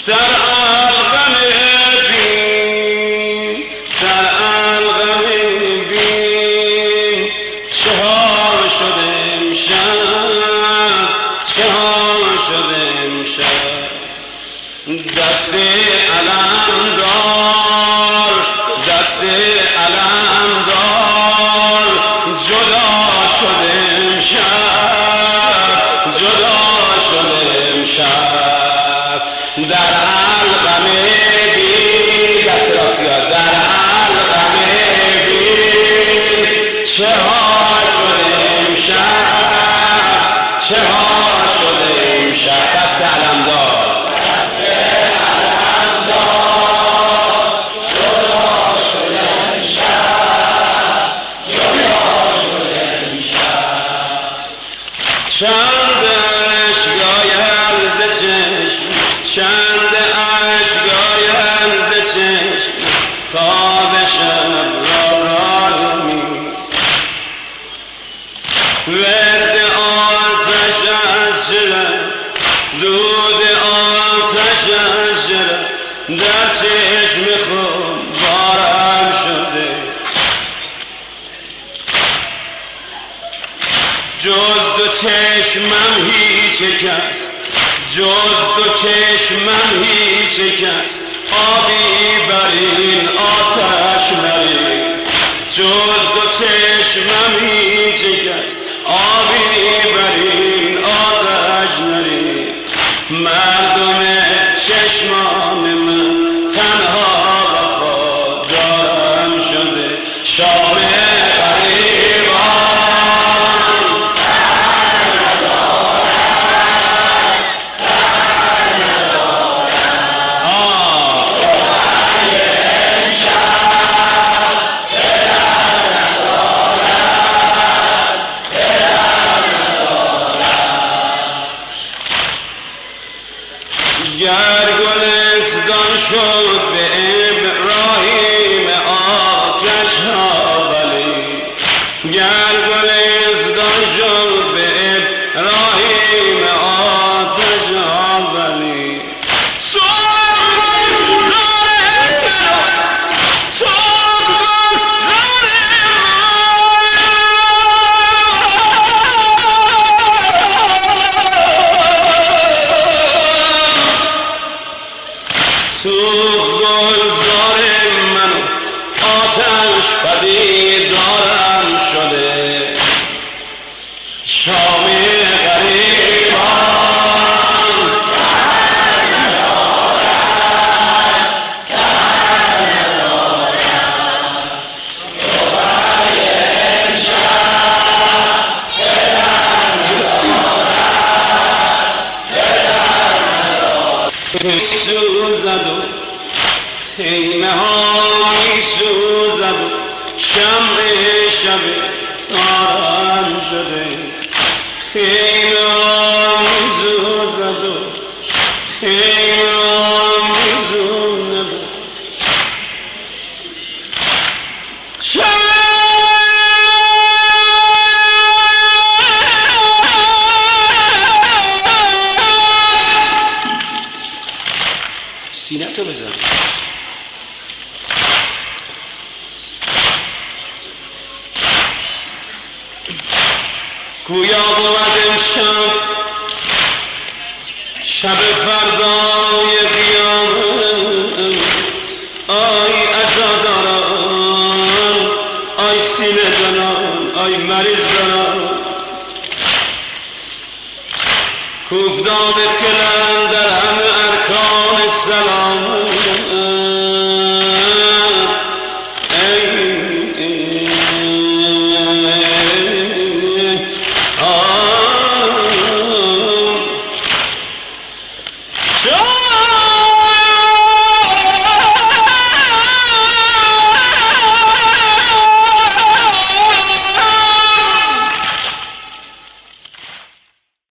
در الغم بین، در الغم بین چه ها شده امشب، چه ها شده امشب. دست علم دار، دست علم دار، جدا شده امشب، جدا شده امشب. در الغم بین، دست راستیار، در الغم بین چه ها شده امشب، چه ها شده امشب. دست علم دار، چند اشکایم ز چشم، چند اشکایم ز چشم، خواب شب را نیست. ورد آتش از شرر، دود آتش از شرر، در چشم خود بارم شده. جز دو چشمم هیچ کس، جز دو چشمم هیچ کس، آبی بر این آتش نریخت. جز دو چشمم هیچ کس، آبی بر این آتش نریخت. مردم چشمان من تنها وفادارم شده. شام گر گلستان شد به ابراهیم آتش ها ولی، گر گلستان شد به ابراهیم آتش ها ولی. گلزار من آتش پدید دارم شده. شام غریبان سر ندارد، سر ندارد. صبح امشب دلم ندارد، دلم ندارد. سوزد و خیمه ها می سوزد و شمع شب تارم شده. خیمه ها می سوزد و خیمه ها می سوزد و سینه تو بزن. گویا بود امشب شب فردای قیامت. آی عزاداران، آی سینه زنان، آی مریض زنان، کوفدان خلن در همه ارکان سلام.